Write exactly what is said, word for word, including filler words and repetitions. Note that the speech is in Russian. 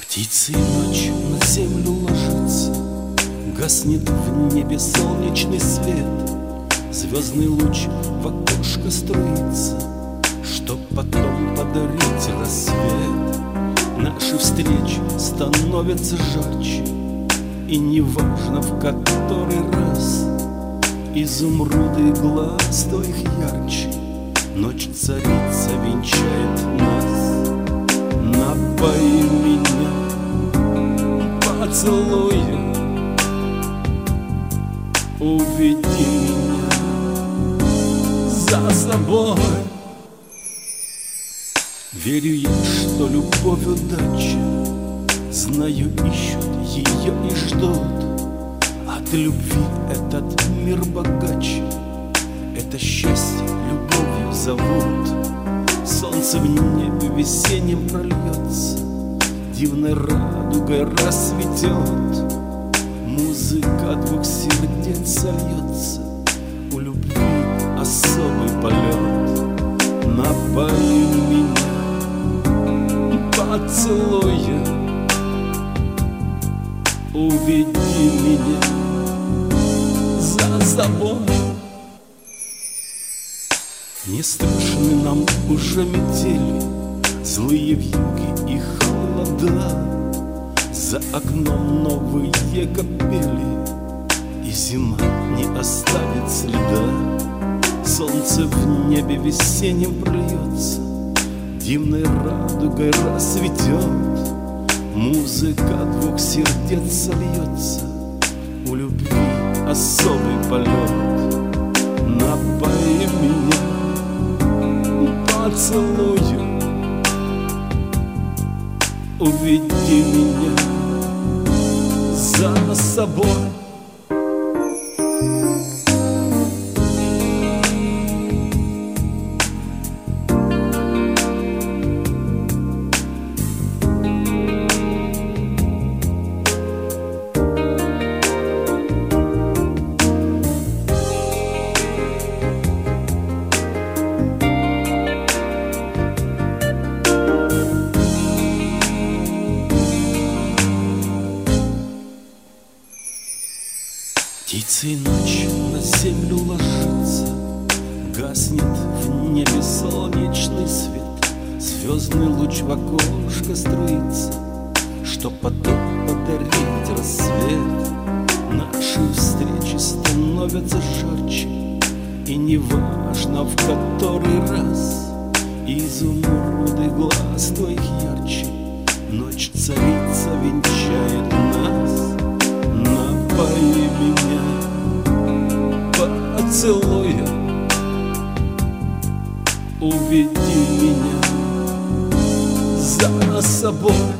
Птицей ночь на землю ложится, гаснет в небе солнечный свет, звездный луч в окошко струится, чтоб потом подарить рассвет. Наши встречи становятся жарче, и неважно в который раз, изумруды глаз твоих ярче, ночь царица венчает нас. Напои меня поцелуем, уведи меня за собой. Верю я, что любовь удача, знаю, ищут ее и ждут. От любви этот мир богаче, это счастье любовью зовут. Солнце в небе весенним прольется, дивной радугой расцветет, музыка двух сердец сольется, у любви особый полет. Напои меня поцелуем, уведи меня за собой. Не страшны нам уже метели, злые вьюги и холода. За окном новые капели, и зима не оставит следа. Солнце в небе весенним прольется, дивной радугой расцветет, музыка двух сердец сольется, у любви особый полет. Напои меня поцелуем, уведи меня за собой. Птицей ночь на землю ложится, гаснет в небе солнечный свет, звездный луч в окошко струится, чтоб потом подарить рассвет. Наши встречи становятся жарче, и неважно в который раз, изумруды глаз твоих ярче, ночь царица венчает нас. Напои меня поцелуем, уведи меня за собой.